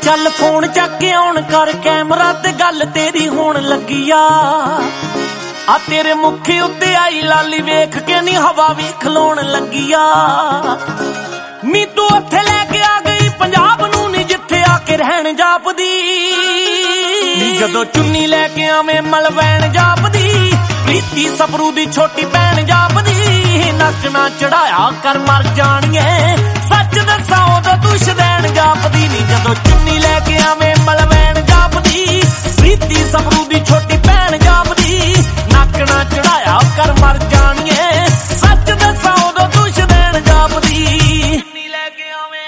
चल फोन चक के ऑन कर कैमरा ते गल तेरी होण लगी आ तेरे मुखे उत्ते आई लाली वेख के नी हवा भी खलोण लगी आ नी तू उत्थे लैके आ गई पंजाब नू नी जिथे आके रहन जापदी नी जदों चुन्नी लैके आवे मलवैन जापदी प्रीति सबरू दी छोटी भैन जापदी नक ना चढ़ाया कर मर जाणिए सच दसां उदों तू शदैन जापदी नी जदों चुन्नी लैके आवे मलवैन जापदी प्रीति सबरू दी छोटी भैन जापदी नक ना चढ़ाया कर मर जाणिए सच दसां उदों तू शदैन जापदी लैके आवे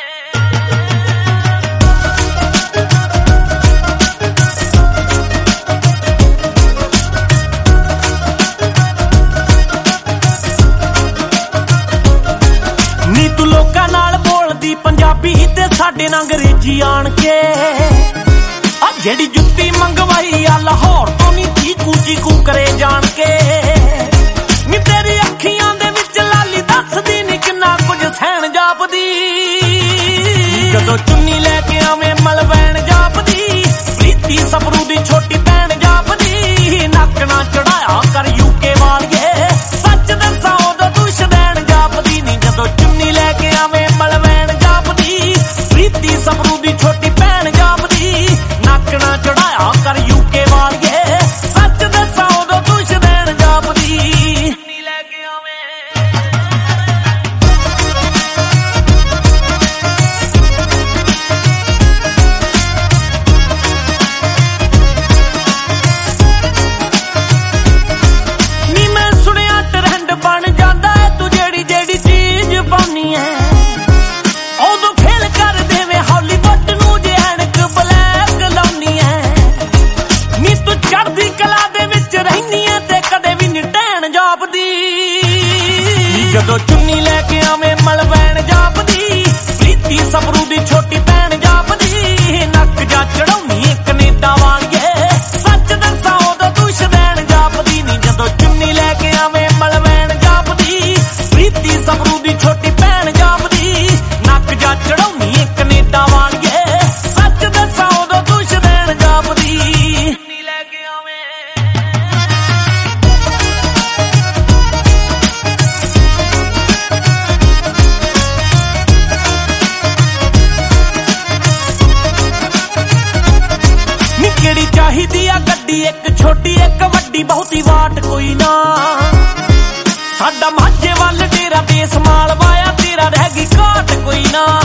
नी तू लोकां नाल बोलदी पंजाबी ते साडे नाल अंग्रेजी आण के आ जेड़ी जुत्ती मंगवाई आ लाहौर तो नी चीकू करे जान के नी तेरी अखियां दे विच लाली दसदी नी किन्ना कुछ सहन जापदी जदों चुन्नी लैके आवे मलवैन जापदी प्रीति सबरू दी छोटी भैन जापदी नक ना चढ़ाया कर यूके वालिए सच दसां उदों तू शदैन जापदी नी जदों चुन्नी लैके आवे मलवैन जापदी प्रीति सबरू दी छोटी भैन जापदी नक ना चढ़ाया कर यूके वालिए सच दसां उदों तू शदैन जापदी लैके आवे नी मैं सुनिया ट्रेंड बन जांदा है तू जेड़ी जेड़ी चीज पानी है उदों फेल कर देवे हॉलीवुड नू जे ऐनक ब्लैक लाउनी है नी तू चढ़दी कला दे विच रहनी है ते कदे भी नी टैन जापदी जदों चुन्नी लैके आवे मलवैन जापदी प्रीति सबरू दी छोटी भैन जापदी नक जा चढ़ाउनी कनेडा वालिए सच दसां उदों तू शदैन जापदी नी जदों चुन्नी लैके आवे मलवैन जापदी प्रीति सबरू दी छोटी भैन जापदी नक जा चढ़ाउनी कनेडा वालिए सच दसां उदों तू शदैन जापदी लैके आवे नी केड़ी चाहीदी आ गड्डी एक छोटी एक वड्डी बहुती वाट कोई ना साडा माझे वल डेरा बेसमाल वाया तेरा रह गई घाट कोई ना